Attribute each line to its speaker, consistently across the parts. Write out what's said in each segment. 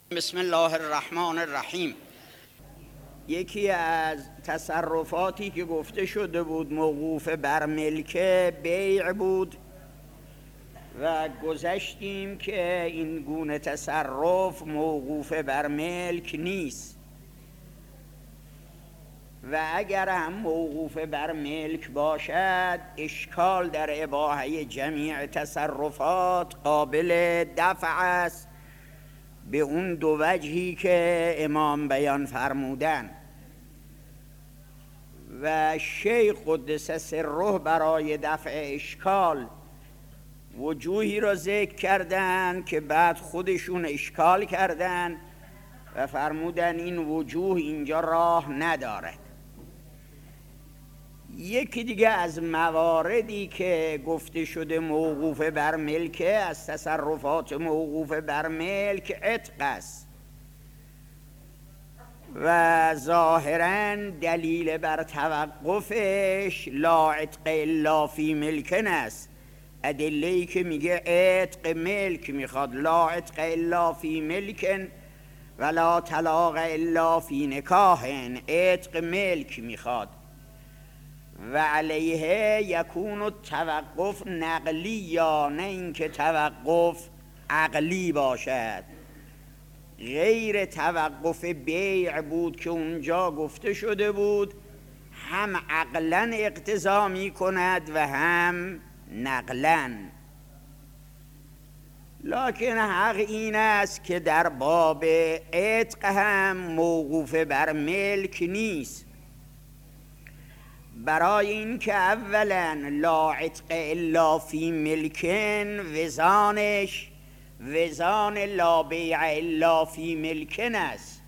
Speaker 1: بسم الله الرحمن الرحیم. یکی از تصرفاتی که گفته شده بود موقوف بر ملک بیع بود و گذشتیم که این گونه تصرف موقوف بر ملک نیست و اگر هم موقوف بر ملک باشد اشکال در اباحه جمیع تصرفات قابل دفع است به اون دو وجهی که امام بیان فرمودن. و شیخ قدس سره برای دفع اشکال وجوهی را ذکر کردن که بعد خودشون اشکال کردن و فرمودن این وجوه اینجا راه ندارد. یکی دیگه از مواردی که گفته شده موقوف بر ملک از تصرفات موقوف بر ملک عتق است و ظاهراً دلیل بر توقفش لا عتق الا فی ملکن است. ادله‌ای که میگه عتق ملک میخواد، لا عتق الا فی ملکن ولا طلاق الا فی نکاحن، عتق ملک میخواد و علیه یکون التوقف نقلی یا نه اینکه توقف عقلی باشد. غیر توقف بیع بود که اونجا گفته شده بود هم عقلا اقتضا می کند و هم نقلا. لکن حق این است که در باب عتق هم موقوف بر ملک نیست، برای این که اولا لا عتق الا فی ملکن وزانش وزان لا بیع الا فی ملکن است.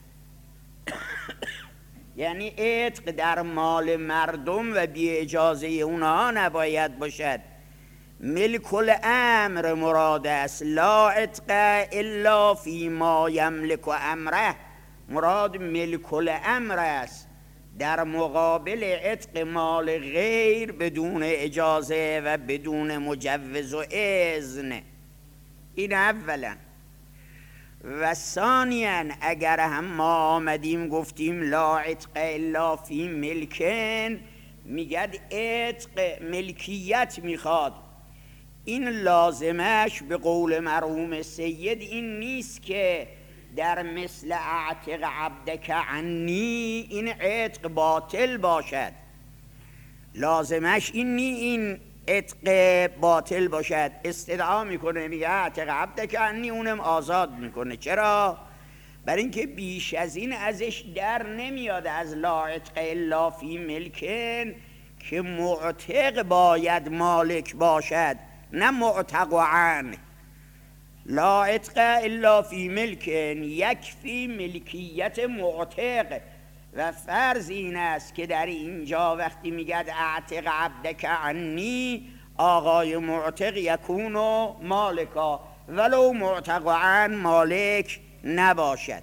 Speaker 1: یعنی عتق در مال مردم و بی اجازه اونها نباید باشد. ملک الامر مراد است، لا عتق الا فی ما یملک امره، مراد ملک الامر است، در مقابل عتق مال غیر بدون اجازه و بدون مجوز و اذن. این اولا. و ثانیا اگر هم ما آمدیم گفتیم لا عتق الا فی ملکن، میگد عتق ملکیت میخواد، این لازمش به قول مرحوم سید این نیست که در مثل اعتق عبدک عنی این عتق باطل باشد. لازمش این نی این عتق باطل باشد. استدعا میکنه میگه اعتق عبدک عنی، اونم آزاد میکنه. چرا؟ برای اینکه بیش از این ازش در نمیاد از لا عتق الا فی ملکن که معتق باید مالک باشد نه معتق عن. لا عتق الا فی ملکن یکفی ملکیت معتق. و فرض این است که در اینجا وقتی میگد اعتق عبدک عنی، آقای معتق یکون و مالکا ولو معتق عن مالک نباشد.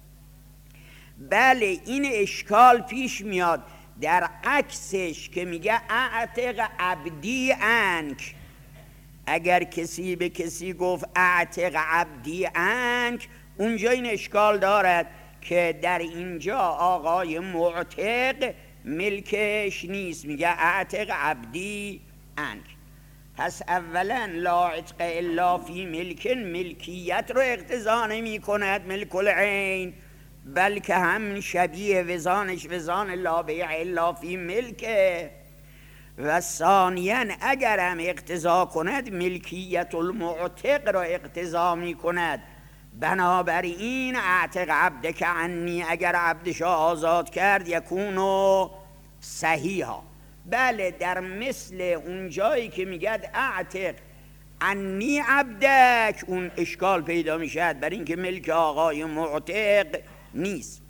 Speaker 1: بله این اشکال پیش میاد در عکسش که میگه اعتق عبدی عنک. اگر کسی به کسی گفت اعتق عبدی عنک، اونجا این اشکال دارد که در اینجا آقای معتق ملکش نیست، میگه اعتق عبدی عنک. پس اولا لا عتق الا فی ملکن ملکیت رو اقتضا نمی کند ملک العین، بلکه هم شبیه وزانش وزان لا بیع الا فی ملکه. و ثانیا اگر هم اقتضا کند ملکیت المعتق را اقتضا می کند. بنابراین اعتق عبدک عنی اگر عبدش آزاد کرد یکونو صحیحا. بله در مثل اون جایی که میگد اعتق عنی عبدک اون اشکال پیدا میشد برای اینکه ملک آقای معتق نیست.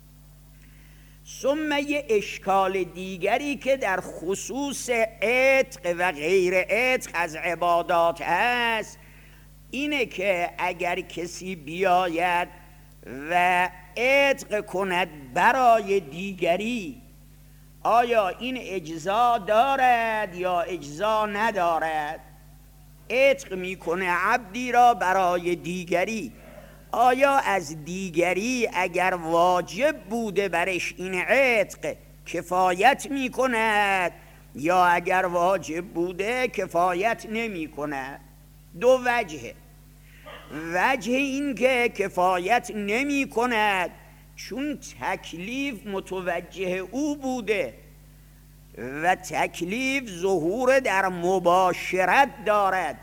Speaker 1: ثم یه اشکال دیگری که در خصوص عتق و غیر عتق از عبادات هست اینه که اگر کسی بیاید و عتق کند برای دیگری، آیا این اجزا دارد یا اجزا ندارد؟ عتق میکنه عبدی را برای دیگری، آیا از دیگری اگر واجب بوده برش این عتق کفایت می کند یا اگر واجب بوده کفایت نمی کند؟ دو وجهه. وجه این که کفایت نمی کند چون تکلیف متوجه او بوده و تکلیف ظهور در مباشرت دارد،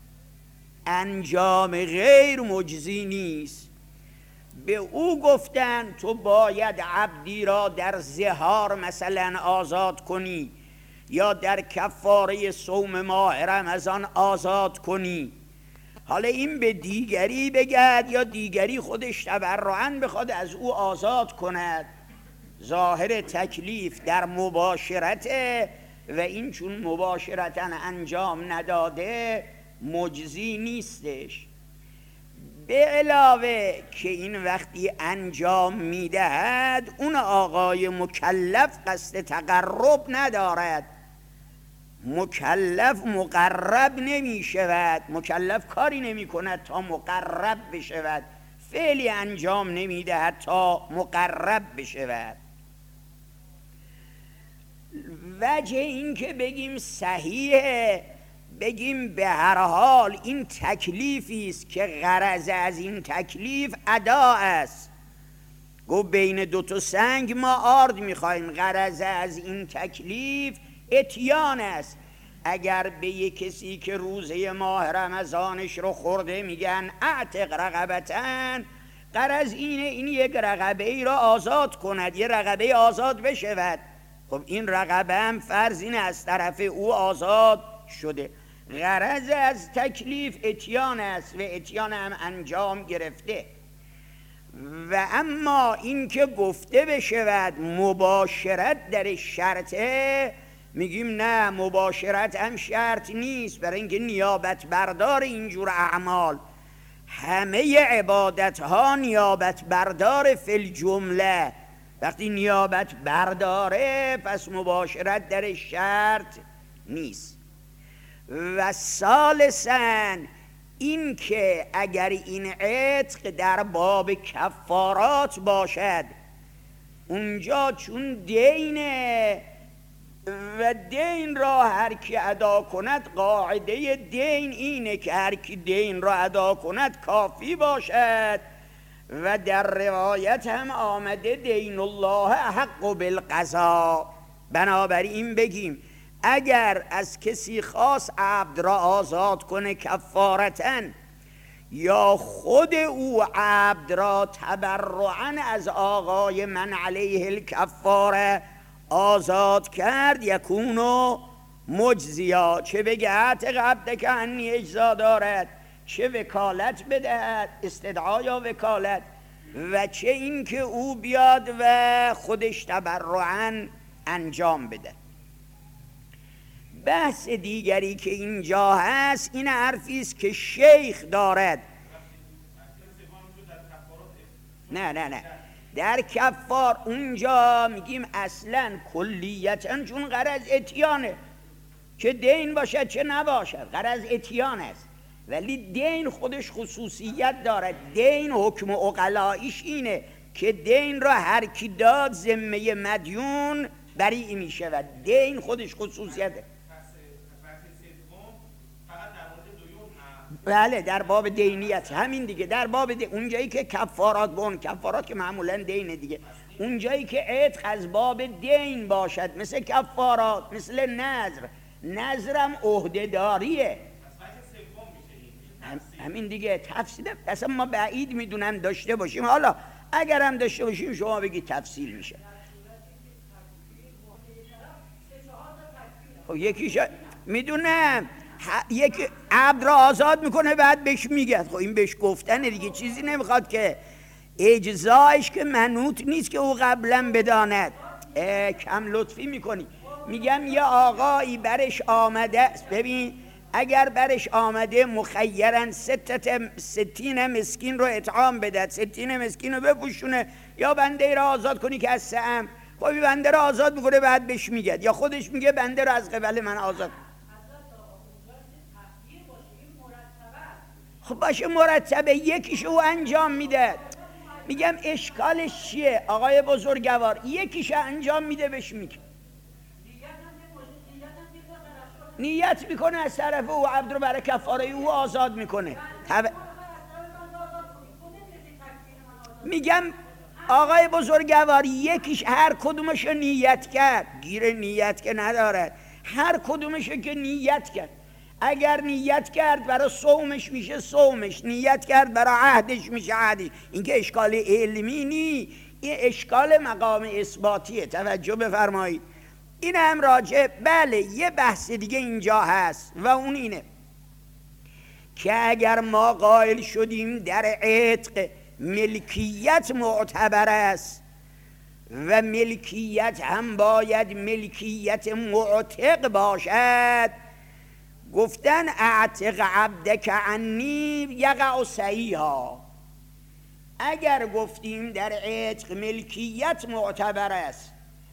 Speaker 1: انجام غیر مجزی نیست. به او گفتن تو باید عبدی را در زهار مثلا آزاد کنی یا در کفاره صوم ماه رمضان آزاد کنی. حالا این به دیگری بگد یا دیگری خودش تبرعاً بخواد از او آزاد کند، ظاهر تکلیف در مباشرته و این چون مباشرتاً انجام نداده مجزی نیستش. به علاوه که این وقتی انجام میدهد اون آقای مکلف قصد تقرب ندارد، مکلف مقرب نمی شود، مکلف کاری نمی کند تا مقرب بشود، فعلی انجام نمی دهد تا مقرب بشود. وجه این که بگیم صحیحه، بگیم به هر حال این تکلیفی است که غرض از این تکلیف ادا است. گو بین دو تا سنگ ما آرد میخوایم، غرض از این تکلیف اتیان است. اگر به یک کسی که روزه ماه رمضانش رو خورده میگن اعتق رقبتن، غرض اینه این یک رقبه ای را آزاد کند، یه رقبه آزاد بشود. خب این رقبه هم فرض اینه از طرف او آزاد شده. غرض از تکلیف اتیان است و اتیان هم انجام گرفته. و اما این که گفته بشود مباشرت در شرطه، میگیم نه، مباشرت هم شرط نیست، برای اینکه نیابت بردار اینجور اعمال، همه عبادت ها نیابت بردار فی الجمله. وقتی نیابت برداره پس مباشرت در شرط نیست. و ثالثاً این که اگر این عتق در باب کفارات باشد، اونجا چون دینه و دین را هر کی ادا کند، قاعده دین اینه که هر کی دین را ادا کند کافی باشد. و در روایت هم آمده دین الله حق بالقضا. بنابراین بگیم اگر از کسی خاص عبد را آزاد کنه کفارتن، یا خود او عبد را تبرعاً از آقای من علیه الکفاره آزاد کرد، یکونو مجزیا، چه بگه اعتق عبدک عنی اجزا دارد، چه وکالت بدهد، استدعا یا وکالت، و چه این که او بیاد و خودش تبرعاً انجام بده. بحث دیگری که اینجا هست این حرفی است که شیخ دارد. نه در کفار اونجا میگیم اصلا کلیتا، چون غرض اتیانه، چه دین باشد چه نباشد غرض اتیان است. ولی دین خودش خصوصیت دارد. دین حکم عقلاییش اینه که دین را هر کی داد ذمه مدیون بری می شود. دین خودش خصوصیته. بله در باب دینیت همین دیگه، در باب اونجایی که کفارات بون، کفارات که معمولا دین دیگه، اونجایی که عتق از باب دین باشد مثل کفارات، مثل نذر، نذرم عهده‌داریه، همین دیگه. تفصیل اصلا ما بعید میدونم داشته باشیم، حالا اگر هم داشته باشیم شما بگید تفصیل میشه. خب یکیش میدونم یک عبد را آزاد میکنه بعد بهش میگه، خب این بهش گفتنه دیگه، چیزی نمیخواد که اجزایش که منوط نیست که او قبلا بداند. کم لطفی میکنی. میگم یه آقایی برش آمده است، ببین اگر برش آمده مخیرن 60 مسکین رو اطعام بدد، 60 مسکین رو بپوشونه، یا بنده را آزاد کنی که از سهم، خب بنده را آزاد میکنه بعد بهش میگه، یا خودش میگه بنده را از قبل من آزاد. خب باشه مرتبه یکیشو انجام میده. میگم اشکالش چیه آقای بزرگوار؟ یکیشو انجام میده بهش میگه نیت میکنه از طرف او عبد رو برای کفاره او آزاد میکنه. میگم آقای بزرگوار یکیش هر کدومش نیت کرد، گیر نیت که ندارد، هر کدومش که نیت کرد، اگر نیت کرد برای صومش میشه صومش، نیت کرد برای عهدش میشه عهدش. این که اشکال علمی نی، این اشکال مقام اثباتیه. توجه بفرمایید. این هم راجع بله یه بحث دیگه اینجا هست و اون اینه که اگر ما قائل شدیم در عتق ملکیت معتبر است و ملکیت هم باید ملکیت معتق باشد، گفتن اعتق عبدک عنی یقع صحیحا. اگر گفتیم در عتق ملکیت معتبر است،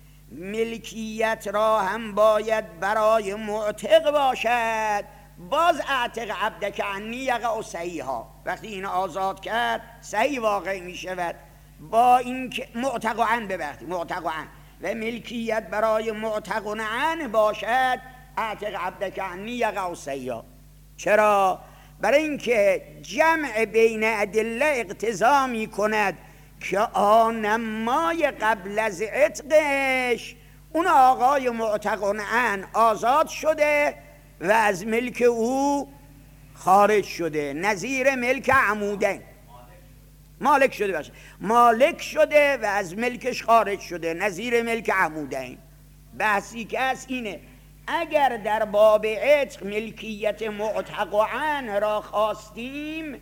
Speaker 1: ملکیت را هم باید برای معتق باشد، باز اعتق عبدک عنی یقع صحیحا. وقتی این آزاد کرد صحیح واقع می شود، با اینکه معتق عن ببخشید معتق عن و ملکیت برای معتق عن باشد، اعتق عبدک عنی یقع صحیحا. چرا؟ برای اینکه جمع بین ادله اقتضا می کند که آنمای قبل از عتقش اون آقای معتق عن آزاد شده و از ملک او خارج شده، نظیر ملک عمودین مالک شده باشه، مالک شده و از ملکش خارج شده، نظیر ملک عمودین. بحثی که از اینه اگر در باب عتق ملکیت معتق عن را خواستیم،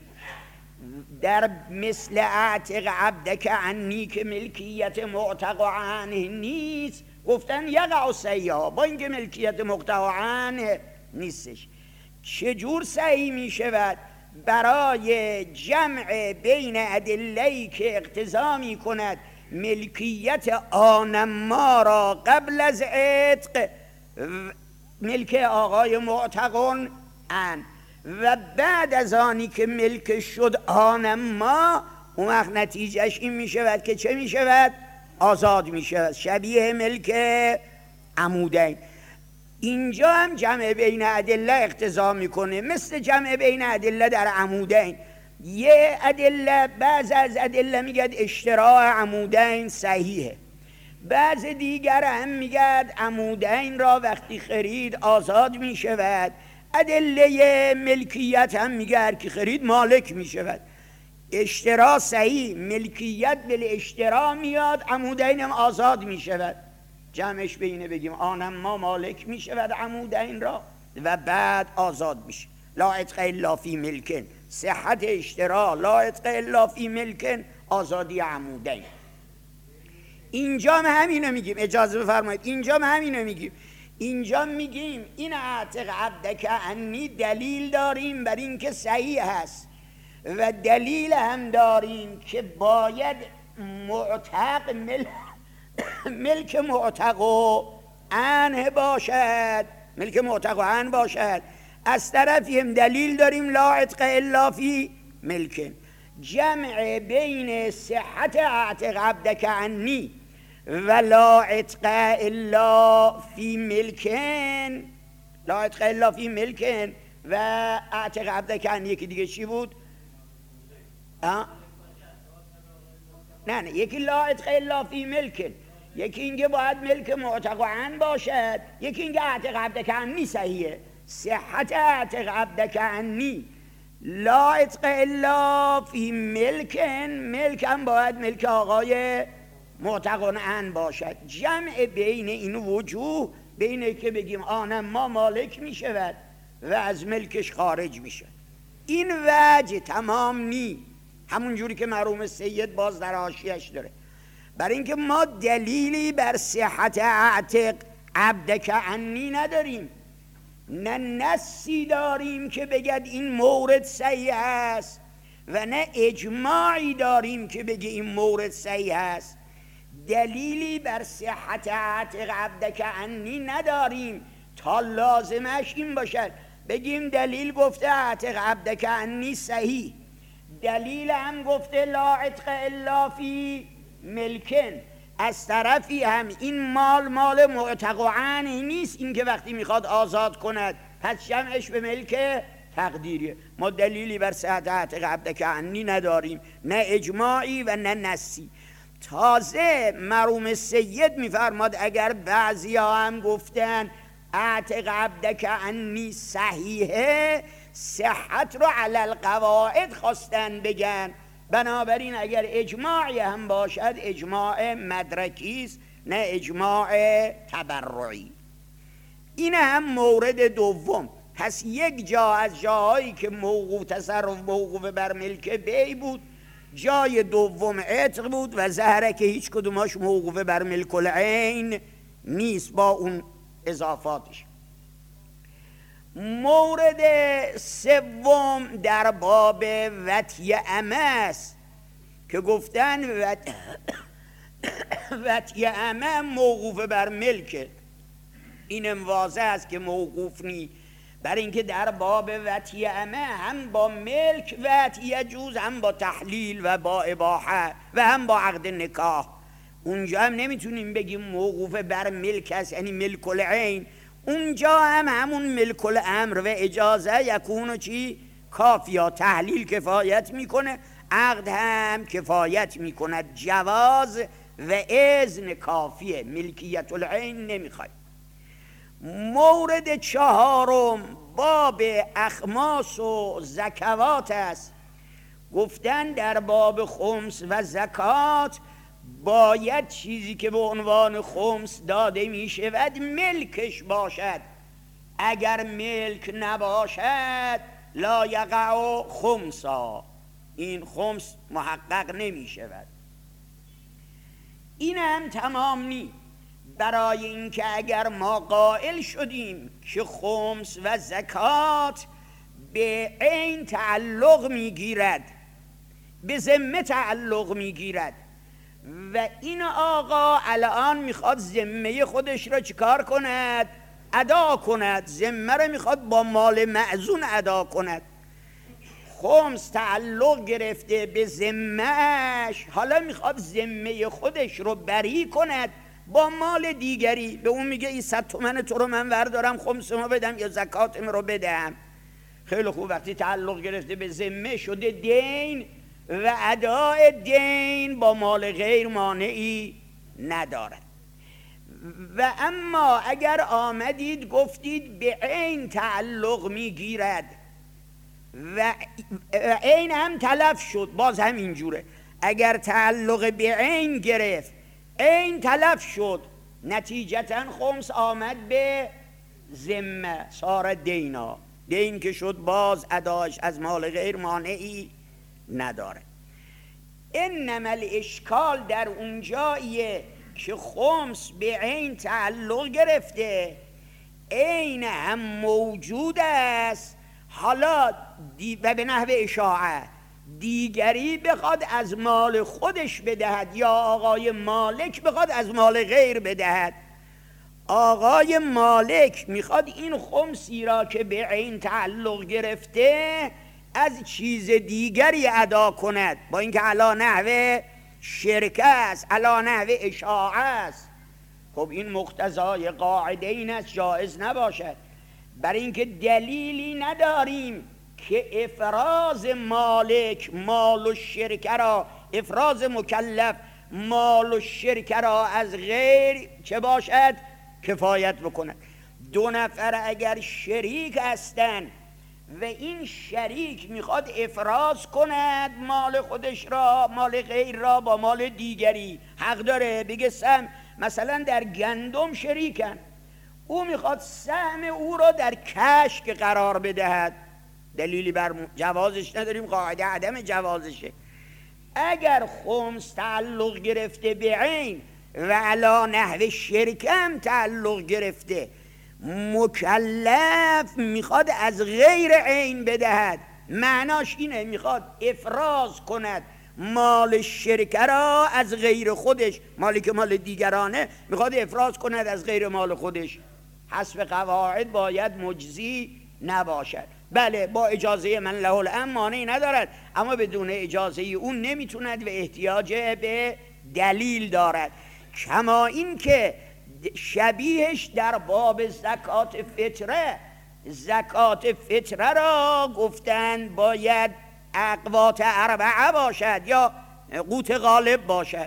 Speaker 1: در مثل اعتق عبدک عنی که ملکیت معتق عن نیست، گفتن یقع صحیحا، با اینکه ملکیت معتق عن نیستش. چجور صحیح می شود؟ برای جمع بین ادله‌ای که اقتضا می کند ملکیت آنما را قبل از عتق ملک آقای معتق عن و بعد از آنی که ملک شد آنما، اون وقت نتیجهش این می شود که چه می شود؟ آزاد می شود، شبیه ملک عمودین. اینجا هم جمع بین ادله اقتضا میکنه، مثل جمع بین ادله در عمودین. یه ادله، بعض از ادله میگد اشتراع عمودین صحیحه، بعض دیگر هم میگد عمودین را وقتی خرید آزاد میشود. ادله ملکیت هم میگه که خرید مالک میشود. اشتراع صحیح، ملکیت بل اشتراع میاد، عمودین هم آزاد میشود. جمعش بینه بگیم آنما مالک می شود عمودین را و بعد آزاد میشه. لا عتق الا فی ملکن، صحت اشتراع، لا عتق الا فی ملکن، آزادی عمودین. اینجا هم همینو میگیم، اجازه بفرمایید، اینجا هم همینو میگیم. اینجا میگیم این اعتق عبدک عنی دلیل داریم بر این که صحیح هست و دلیل هم داریم که باید معتق ملک معتق عنه باشد، ملک معتق عنه باشد. از طرفی هم دلیل داریم لا عتق الا فی ملکن. جمع بین صحت اعتق عبدک عنی و لا عتق الا فی ملکن، لا عتق الا فی ملکن و اعتق عبدک عنی یکی دیگه چی بود؟ نه یکی لا عتق الا فی ملکن، یکی اینکه باید ملک معتق عنه باشد، یکی اینکه اعتق عبدک عنی صحیحه. صحت اعتق عبدک عنی لا عتق الا فی ملکن، ملک هم باید ملک آقای معتق عنه باشد. جمع بین این وجوه، بین که بگیم آنما مالک می شود و از ملکش خارج می شود، این وجه تمام نی. همون جوری که مرحوم سید باز در حاشیه‌اش داره، برای اینکه ما دلیلی بر صحت اعتق عبدک عنی نداریم، نه نصی داریم که بگد این مورد صحیح است و نه اجماعی داریم که بگه این مورد صحیح است. دلیلی بر صحت اعتق عبدک عنی نداریم تا لازمش این باشد بگیم دلیل گفته اعتق عبدک عنی صحیح، دلیل هم گفته لا عتق الا فی ملکن. از طرفی هم این مال معتق و عنی نیست، این که وقتی میخواد آزاد کند پس جمعش به ملک تقدیریه. ما دلیلی بر صحت اعتق عبدک عنی نداریم، نه اجماعی و نه نصی. تازه مرحوم سید میفرماد اگر بعضی ها هم گفتن اعتق عبدک عنی صحیحه، صحت رو علی القواعد خواستن بگن، بنابراین اگر اجماعی هم باشد اجماع مدرکی است نه اجماع تبرعی. این هم مورد دوم. پس یک جا از جاهایی که موقوف تصرف موقوف بر ملک بی بود، جای دوم عتق بود و ظاهره که هیچ کدوماش موقوف بر ملک العین نیست با اون اضافاتش. مورد سوم در باب وطی امس که گفتن وطی امه موقوف بر ملک، اینم واضح است که موقوف نی، بر اینکه در باب وطی امه هم با ملک وطی یجوز، هم با تحلیل و با اباحه و هم با عقد نکاح. اونجا هم نمیتونیم بگیم موقوف بر ملک است یعنی ملک العین، اونجا هم همون ملک الامر و اجازه یکونو چی کافیا، تحلیل کفایت میکنه، عقد هم کفایت میکند، جواز و اذن کافیه، ملکیت العین نمیخواد. مورد چهارم باب اخماس و زکوات است. گفتن در باب خمس و زکات باید چیزی که به عنوان خمس داده می شود ملکش باشد، اگر ملک نباشد لا یقع خمسا، این خمس محقق نمی شود. این هم تمام نی، برای اینکه اگر ما قائل شدیم که خمس و زکات به عین تعلق می گیرد، به ذمه تعلق می گیرد و این آقا الان میخواد ذمه خودش را چیکار کند؟ ادا کند، ذمه را میخواد با مال معزون ادا کند، خمس تعلق گرفته به ذمه‌اش، حالا میخواد ذمه خودش رو بری کند با مال دیگری، به اون میگه این 100 تومن تو رو من وردارم خمسمو بدم یا زکاتم رو بدم. خیلی خوب، وقتی تعلق گرفته به ذمه شده دین و اداء دین با مال غیر مانعی ندارد. و اما اگر آمدید گفتید به عین تعلق میگیرد و عین هم تلف شد، باز همین جوره، اگر تعلق به عین گرفت عین تلف شد، نتیجتا خمس آمد به ذمه، صار دینا، دین که شد باز اداش از مال غیر مانعی نداره. انما الاشکال در اونجاییه که خمس به عین تعلق گرفته، عین هم موجود است، حالا و به نحو اشاعه دیگری بخواد از مال خودش بدهد یا آقای مالک بخواد از مال غیر بدهد، آقای مالک میخواد این خمسی را که به عین تعلق گرفته از چیز دیگری ادا کند، با اینکه علا نحو شرکه است، علا نحو اشاعه است. خب این مقتضای قاعده این است جائز نباشد، برای اینکه دلیلی نداریم که افراز مالک مال و شرکه را، افراز مکلف مال و شرکه را از غیر چه باشد کفایت بکند. دو نفر اگر شریک هستند و این شریک میخواد افراز کند مال خودش را، مال غیر را با مال دیگری، حق داره بگه سهم، مثلا در گندم شریکن، او میخواد سهم او را در کشک قرار بدهد، دلیلی بر جوازش نداریم، قاعده عدم جوازشه. اگر خمس تعلق گرفته به عین و علا نحو شرکم تعلق گرفته، مکلف میخواد از غیر عین بدهد، معناش اینه میخواد افراز کند مال شرکه را از غیر خودش، مالی که مال دیگرانه میخواد افراز کند از غیر مال خودش، حسب قواعد باید مجزی نباشد. بله با اجازه من له الامر مانعی ندارد، اما بدون اجازه اون نمیتوند و احتیاج به دلیل دارد. کما این که شبیهش در باب زکات فطره، زکات فطره را گفتند باید اقوات اربعه باشد یا قوت غالب باشد.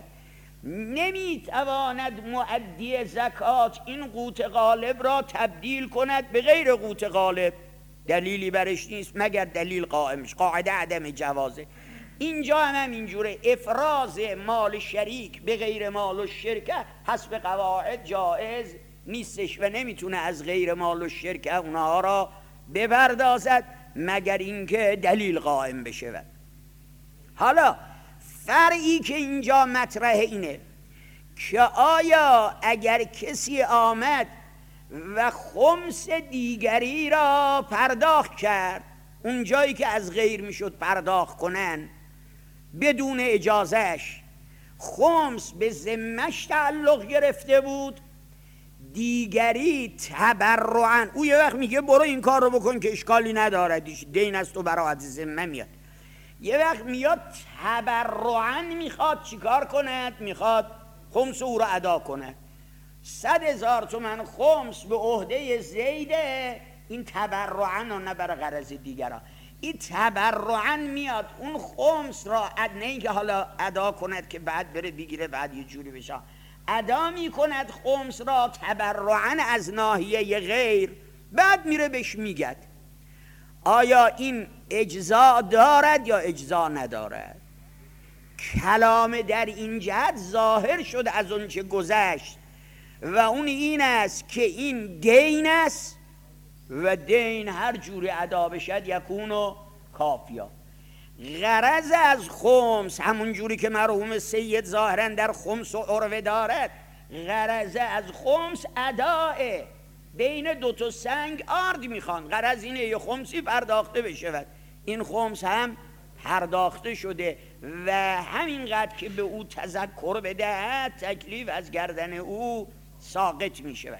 Speaker 1: نمیتواند مؤدی زکات این قوت غالب را تبدیل کند به غیر قوت غالب، دلیلی برش نیست مگر دلیل قائمش، قاعده عدم جوازه. اینجا هم اینجوره، افراز مال شریک به غیر مال و شرکه حسب قواعد جائز نیستش و نمیتونه از غیر مال و شرکه اونها را بپردازد مگر اینکه دلیل قائم بشه. حالا فرعی که اینجا مطرح اینه که آیا اگر کسی آمد و خمس دیگری را پرداخت کرد، اون جایی که از غیر میشد پرداخت کنن بدون اجازهش، خمس به ذمه‌اش تعلق گرفته بود، دیگری تبرعاً، او یه وقت میگه برو این کار رو بکن که اشکالی نداره، دین است و برات ذمه میاد، یه وقت میاد تبرعاً میخواد چیکار کند؟ میخواد خمس او رو ادا کنه. 100,000 تومان خمس به عهده زیده، این تبرعاً و نه برای غرض دیگران، این تبرعاً میاد اون خمس را نه اینکه حالا ادا کند که بعد بره بگیره بعد یه جوری بشه، ادا میکند خمس را تبرعاً از ناحیه غیر، بعد میره بهش میگد آیا این اجزا دارد یا اجزا ندارد. کلام در این جهت ظاهر شد از اون چه گذشت و اون این است که این دین است و دین هر جوری ادا بشد یکون و کافیا. غرض از خمس همون جوری که مرحوم سید ظاهرا در خمس و عروه دارد، غرض از خمس اداه بین دو تا سنگ آرد میخوان، غرض اینه یه خمسی پرداخته بشود. این خمس هم پرداخته شده و همینقدر که به او تذکر بدهد تکلیف از گردن او ساقط میشود.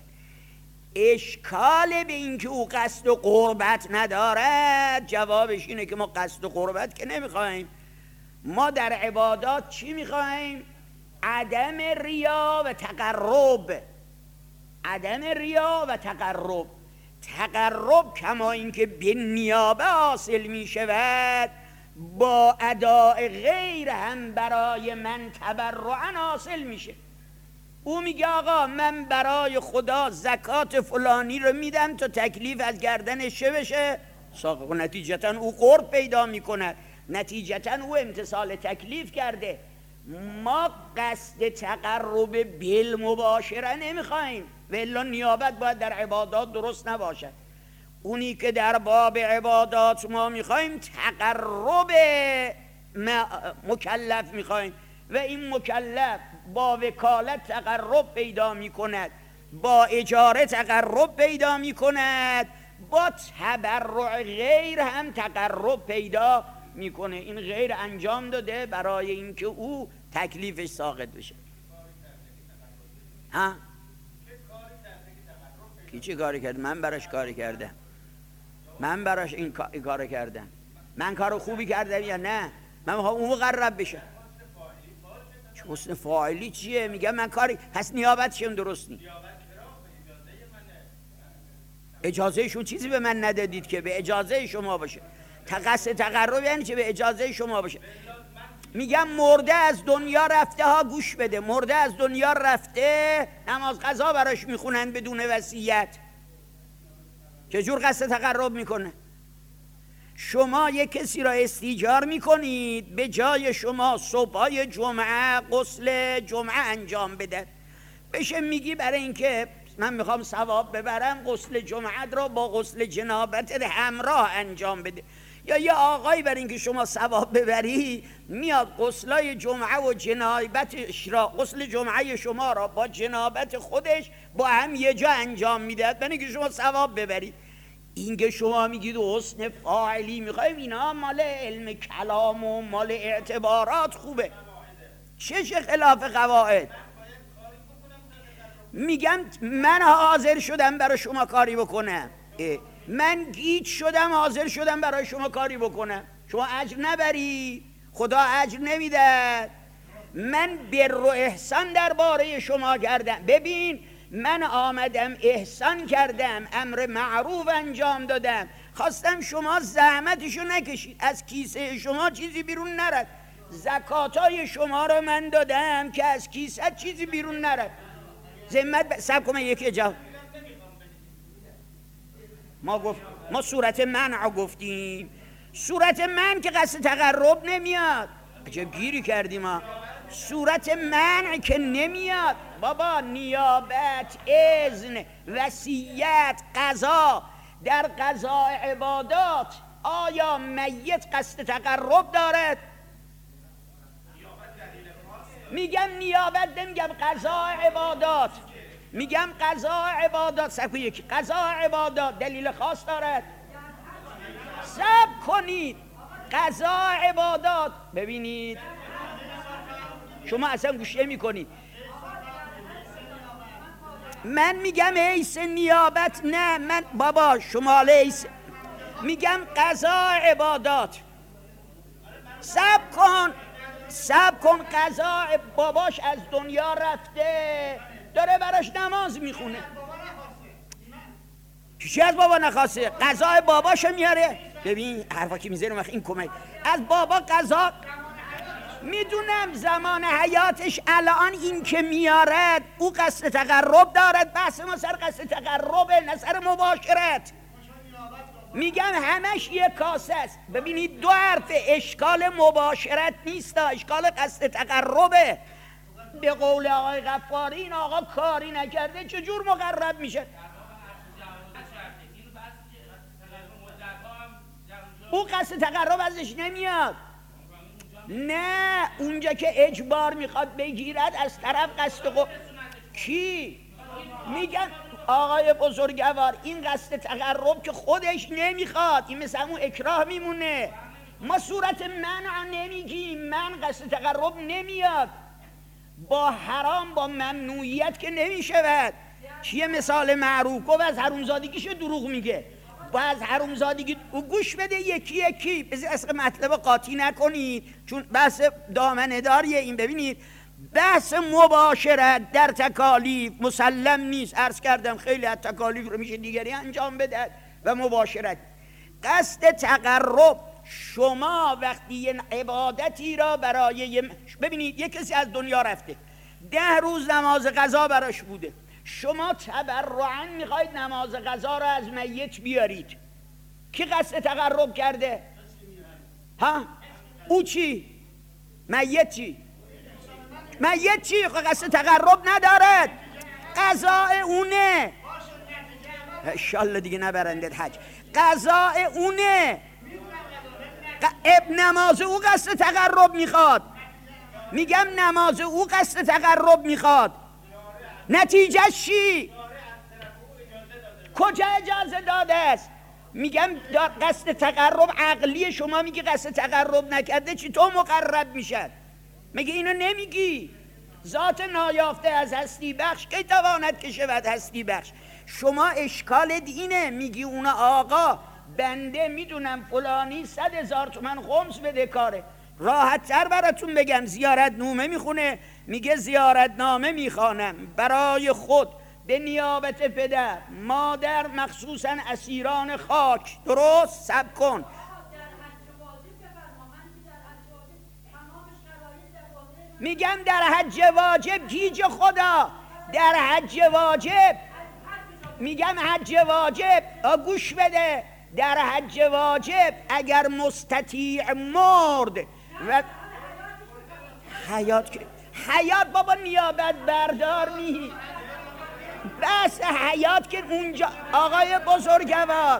Speaker 1: اشکال به این که او قصد و قربت ندارد، جوابش اینه که ما قصد و قربت که نمیخوایم. ما در عبادات چی میخوایم؟ عدم ریا و تقرب، عدم ریا و تقرب. تقرب کما اینکه به نیابه حاصل میشود، با اداء غیر هم برای من تبرعا حاصل میشه. او میگه آقا من برای خدا زکات فلانی رو میدم تا تکلیف از گردنش بشه، و نتیجتا او قرب پیدا میکند، نتیجتا او امتثال تکلیف کرده. ما قصد تقرب بالمباشره نمیخوایم و الا نیابت باید در عبادات درست نباشد. اونی که در باب عبادات ما میخوایم تقرب مکلف میخوایم و این مکلف با وکالت تقرب پیدا میکند، با اجاره تقرب پیدا میکند، با تبرع غیر هم تقرب پیدا میکنه. این غیر انجام داده برای اینکه او تکلیفش ساقط بشه. ها؟ کی چه کاری کرد؟ من براش کاری کردم، من براش این کار کردم. من کار خوبی کردم یا نه؟ من میخوام اون مقرب بشه. حسن فاعلی چیه؟ میگم من کاری پس نیابتشون درست نیست. اجازهشون چیزی به من ندادید که به اجازه شما باشه. قصد تقرب یعنی چه؟ به اجازه شما باشه. میگم مرده از دنیا رفته ها، گوش بده، مرده از دنیا رفته، نماز قضا براش میخونن بدون وصیت، چجور قصد تقرب میکنه؟ شما یک کسی را استیجار میکنید به جای شما صبحای جمعه غسل جمعه انجام بده، بشه میگی برای اینکه من میخوام ثواب ببرم غسل جمعه را با غسل جنابت همراه انجام بده. یا یه آقایی برای اینکه شما ثواب ببری میاد غسلای جمعه و جنابتش را، غسل جمعه شما را با جنابت خودش با هم یه جا انجام میده برای اینکه شما ثواب ببرید. این که شما میگید حسن فاعلی میخوایم، اینا مال علم کلام و مال اعتبارات خوبه، چه خلاف قواعد. میگم من حاضر شدم برای شما کاری بکنم. من گیج شدم، حاضر شدم برای شما کاری بکنم، شما اجر نبری، خدا اجر نمیده. من بر و احسان درباره شما کردم. ببین من آمدم احسان کردم، امر معروف انجام دادم، خواستم شما زحمتشو نکشید، از کیسه شما چیزی بیرون نرد. زکاتای شما رو من دادم که از کیسه چیزی بیرون نرد. ذمت سب کنم یکی جا ما صورت منع گفتیم. صورت من که قصد تقرب نمیاد. عجب گیری کردیم ما. صورت منع که نمیاد بابا. نیابت، اذن، وصیت، قضا. در قضاء عبادات آیا میت قصد تقرب دارد؟ میگم نیابت، نمیگم قضاء عبادات. میگم قضاء عبادات. سکو یکی قضاء عبادات دلیل خاص دارد؟ صبر کنید. قضاء عبادات ببینید شما اصلا گوش نمی کنید. من میگم ایس نیابت نه، من بابا شمال ایس میگم قضاء عبادات. صبر کن. قضاء باباش از دنیا رفته، داره براش نماز میخونه. چی از بابا نخواسته؟ قضاء باباشو میاره. ببین حرفا که میزنه این کمک از بابا قضا. میدونم زمان حیاتش الان این که میارد او قصد تقرب دارد. بحث ما سر قصد تقربه نه سر مباشرت. میگم همش یک کاسه است. ببینید دو حرف، اشکال مباشرت نیست، اشکال قصد تقربه. به قول آقای غفاری این آقا کاری نکرده چجور مقرب میشه؟ او قصد تقرب ازش نمیاد. نه اونجا که اجبار میخواد بگیرد از طرف قصد کی؟ میگن آقای بزرگوار این قصد تقرب که خودش نمیخواد، این مثل همون اکراه میمونه. ما صورت منع نمیگیم، من قصد تقرب نمیاد. با حرام با ممنوعیت که نمیشود. چیه مثال معروف گفت از حرومزادگیش دروغ میگه. با از حرومزادگی گوش بده یکی یکی. بذار اصلا مطلب قاطی نکنید چون بحث دامنه داریه این. ببینید بحث مباشرت در تکالیف مسلم نیست. عرض کردم خیلی از تکالیف رو میشه دیگری انجام بده و مباشرت. قصد تقرب شما وقتی یه عبادتی را برای ببینید یک کسی از دنیا رفته 10 روز نماز قضا براش بوده، شما تبرعاً میخواید نماز قضا را از میت بیارید. کی قصد تقرب کرده؟ ها؟ او چی؟ میت چی؟ میت چی؟ قصد تقرب ندارد. قضاء اونه. انشالله دیگه نبرندت حج. قضاء اونه. نماز او قصد تقرب میخواد. میگم نماز او قصد تقرب میخواد. نتیجه چی؟ کجا اجازه داده است؟ میگم قصد تقرب عقلی شما میگی قصد تقرب نکرده چی تو مقرب میشد؟ میگه اینو نمیگی. ذات نایافته از هستی بخش کی تواند که شود هستی بخش. شما اشکال اینه میگی اون آقا بنده میدونم فلانی 100,000 تومان خمس بده کاره. راحت تر براتون بگم زیارت نامه میخونه، میگه زیارت نامه میخوانم برای خود به نیابت پدر مادر مخصوصا اسیران خاک. درست؟ سب کن. میگم در حج واجب گیج خدا در حج واجب میگم حج واجب گوش بده. در حج واجب اگر مستطیع مرد و حیات بابا نیابت بردار نی. بس حیات که اونجا آقای بزرگوار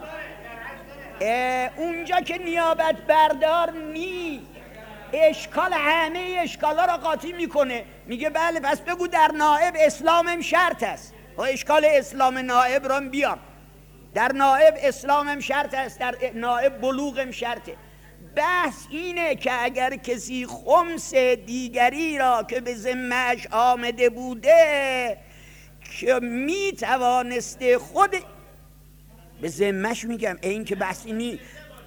Speaker 1: اونجا که نیابت بردار نی. اشکال همه اشکالا را قاطی میکنه. میگه بله پس بگو در نائب اسلامم شرط است. و اشکال اسلام نائب را بیار. در نائب اسلامم شرط است، در نائب بلوغم شرطه. بحث اینه که اگر کسی خمس دیگری را که به ذمه‌اش آمده بوده که می توانسته خود به ذمه‌ش میگم، این که بحثی نیست.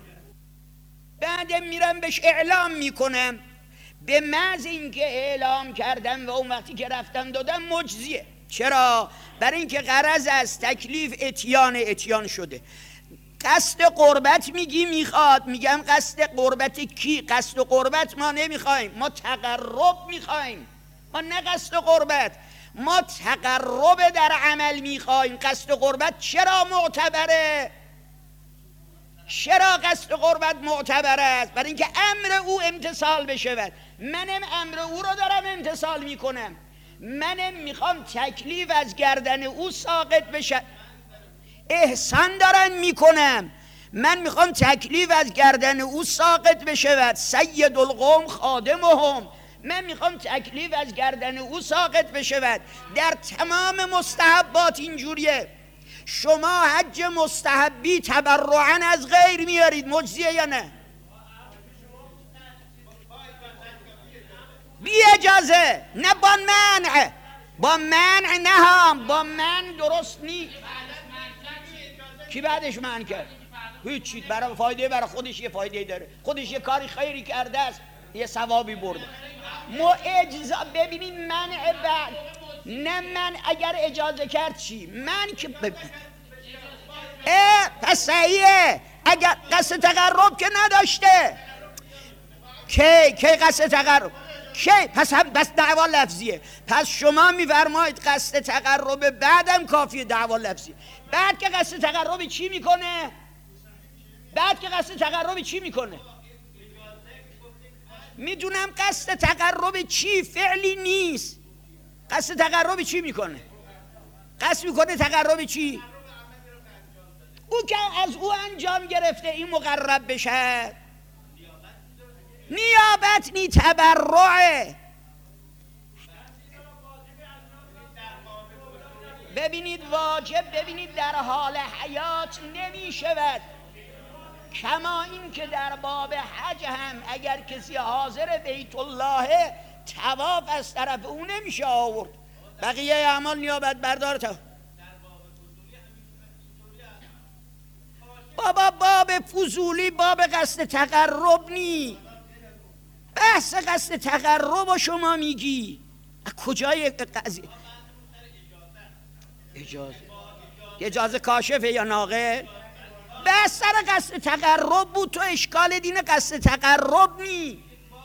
Speaker 1: بعدم میرم بهش اعلام میکنم، به محض اینکه اعلام کردم و اون وقتی که رفتم دادم مجزیه. چرا؟ برای اینکه غرض از تکلیف اتیان شده. قصد قربت میگی میخواد، میگم قصد قربت کی؟ قصد قربت ما نمیخوایم، ما تقرب میخوایم، ما نه قصد قربت، ما تقرب در عمل میخوایم. قصد قربت چرا معتبره؟ چرا قصد قربت معتبر است؟ برای اینکه امر او امتثال بشود. منم امر او رو دارم امتثال میکنم، منم میخوام تکلیف از گردن او ساقط بشه. احسان دارن میکنم، من میخوام تکلیف از گردن او ساقط بشود. سید القوم خادمهم، من میخوام تکلیف از گردن او ساقط بشود. در تمام مستحبات اینجوریه. شما حج مستحبی تبرعاً از غیر میارید، مجزیه یا نه؟ بی اجازه، نه با منع. با منع نه هم، با منع درست نیست. کی بعدش منع کرد؟ هیچی. برای فایده، برای خودش یه فایده داره، خودش یه کاری خیری کرده است، یه ثوابی برده. اجازه ببینید، منع بعد نه، من اگر اجازه کرد چی؟ من که پس صحیحه. اگر قصد تقرب که نداشته، کی قصد تقرب کی؟ پس هم بس دعوا لفظیه. پس شما میفرمایید قصد تقرب بعدم کافیه، دعوا لفظیه. بعد که قصد تقرب چی میکنه؟ بعد که قصد تقرب چی میکنه؟ میدونم قصد تقرب چی، فعلی نیست. قصد تقرب چی میکنه؟ قصد میکنه تقرب چی؟ او که از او انجام گرفته این مقرب بشه. نیابت نی، تبرعه. ببینید واجب، ببینید در حال حیات نمی شود، کما این که در باب حج هم اگر کسی حاضر بیت الله طواف از طرف او نمیشه آورد، بقیه اعمال نیابت بردار. بابا باب فضولی، باب قصد تقرب نی. بحث قصد تقرب و شما میگی کجای قضیه؟ اجازه کاشفه یا ناقل؟ بحث سر قصد تقرب بود، تو اشکال دین قصد تقرب نی.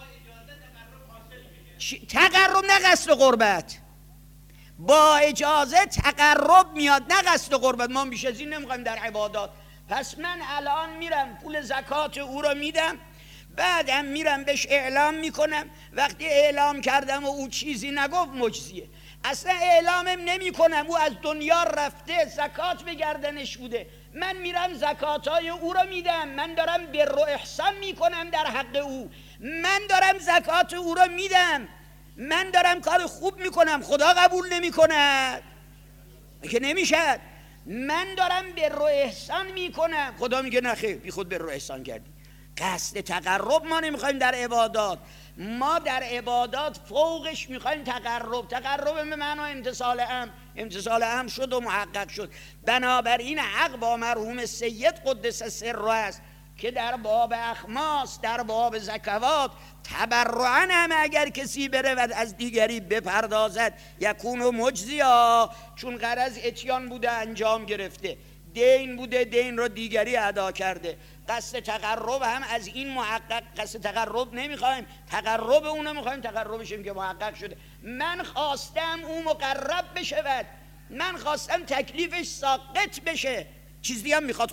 Speaker 1: تقرب نه قصد قربت، با اجازه تقرب میاد، نه قصد قربت. ما بیش از این نمیخوایم در عبادات. پس من الان میرم پول زکات او رو میدم، بعدم میرم بهش اعلام میکنم. وقتی اعلام کردم و او چیزی نگفت مجزیه. اصلا اعلامم نمی کنم، او از دنیا رفته، زکات به گردنش بوده، من میرم زکاتای او رو میدم. من دارم بر و احسان میکنم در حق او، من دارم زکات او رو میدم، من دارم کار خوب میکنم. خدا قبول نمیکنه که نمیشه. من دارم بر و احسان میکنم، خدا میگه نخیر، بی خود بر و احسان کردی. قصد تقرب ما نمیخوایم در عبادات. ما در عبادات فوقش میخوایم تقرب. تقرب به معنی امتثال امر شد و محقق شد. بنابراین حق با مرحوم سید قدس سره است که در باب اخماس، در باب زکوات تبرعاً هم اگر کسی برود از دیگری بپردازد یکون و مجزیا، چون غرض اتیان بوده انجام گرفته، دین بوده دین رو دیگری ادا کرده. قصد تقرب هم از این محقق. قصد تقرب نمیخوایم، تقرب اونو میخوایم، تقربشیم که محقق شده. من خواستم او مقرب بشود، من خواستم تکلیفش ساقط بشه. چیز دیگه هم میخواد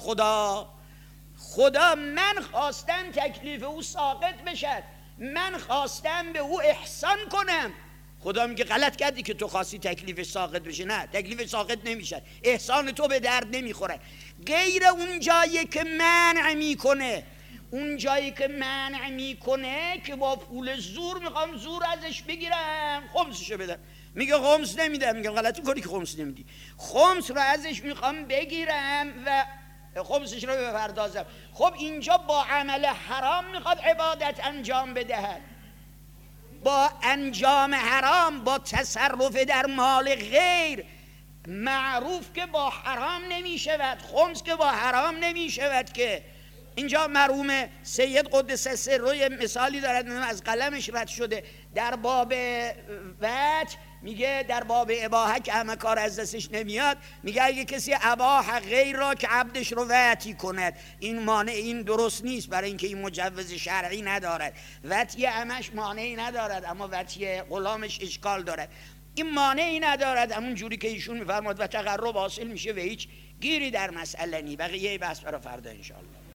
Speaker 1: خدا من خواستم تکلیف او ساقط بشد، من خواستم به او احسان کنم. خدا میگه غلط کردی که تو خواستی تکلیفش ساقط بشه. نه، تکلیفش ساقط نمیشه، احسان تو به درد نمیخوره. غیر اون جایی که منع میکنه، اون جایی که منع میکنه که با پول زور میخوام زور ازش بگیرم، خمسشو بدم، میگه خمس نمیدم. میگه غلطی کنی که خمس نمیدی. خمس رو ازش میخوام بگیرم و خمسش رو بپردازم. خب اینجا با عمل حرام میخواد عبادت انجام بدهد، با انجام حرام، با تصرف در مال غیر معروف که با حرام نمی شود، خمس که با حرام نمی شود. که اینجا مرحوم سید قدس سره مثالی دارد، از قلمش رد شده، در باب وجه میگه در باب اباحه که همه کار از دستش نمیاد، میگه اگه کسی اباح غیر را که عبدش رو وطی کند، این مانع، این درست نیست، برای اینکه این مجوز شرعی ندارد. وطی همش مانعی ندارد، اما وطی غلامش اشکال دارد. این مانعی ندارد، همون جوری که ایشون میفرماد و تقرب حاصل میشه و هیچ گیری در مسئله نی. بقیه بحث برای فردا انشاءالله.